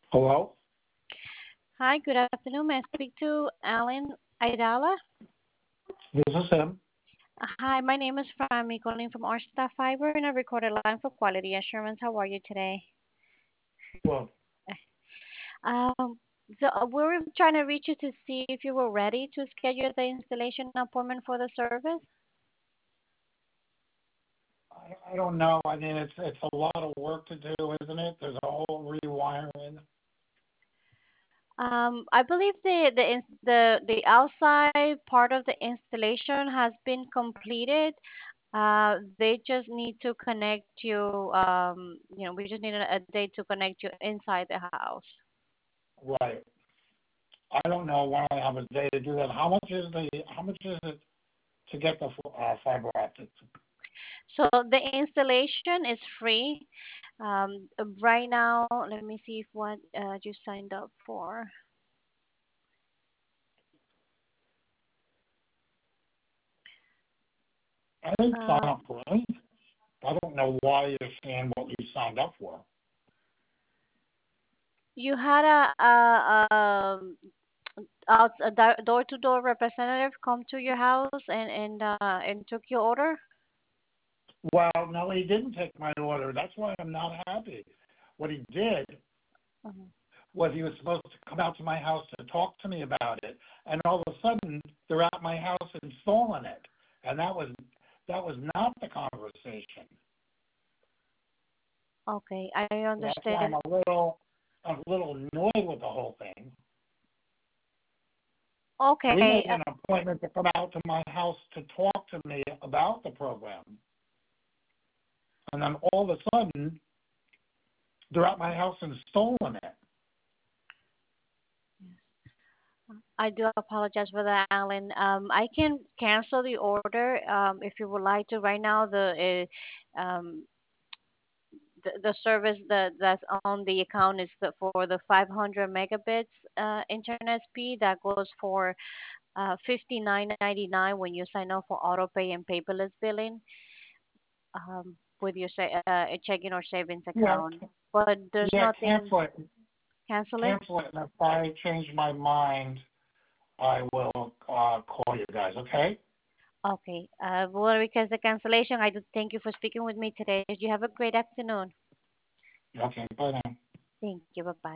Hello, Hi, good afternoon. May I speak to Alan Aidala? this is him. Hi, my name is Fami, calling from Arsta Fiber in a recorded line for quality assurance. How are you today? Well, Um, we were trying to reach you to see if you were ready to schedule the installation appointment for the service. I don't know. I mean, it's a lot of work to do, isn't it? There's a whole rewiring. I believe the outside part of the installation has been completed. They just need to connect you. We just need a date to connect you inside the house. Right. I don't know when I have a day to do that. How much is it to get the fiber optic? So the installation is free. Right now, let me see if what you signed up for. I didn't sign Uh, up for anything. I don't know why you're saying what you signed up for. you had a door-to-door representative come to your house and took your order. Well, no, he didn't take my order. That's why I'm not happy. What he did Mhm. was he was supposed to come out to my house to talk to me about it, and all of a sudden they're at my house installing it, and that was not the conversation. Okay, I So that's why understand. I'm a little annoyed with the whole thing. We Okay, made an appointment to come out to my house to talk to me about the program, and then all of a sudden they're at my house installing it. I do apologize for that, Alan. I can cancel the order if you would like to. Right now, the service that's on the account is for the 500 megabits internet speed that goes for 59.99 when you sign up for auto pay and paperless billing with your a checking or savings Yeah, account. But there's yeah, nothing. Cancel it. cancel it, and if I change my mind, I will call you guys. Okay? Okay. Well, because the cancellation, I do thank you for speaking with me today. You have a great afternoon. Okay. Bye now. Thank you. Bye bye.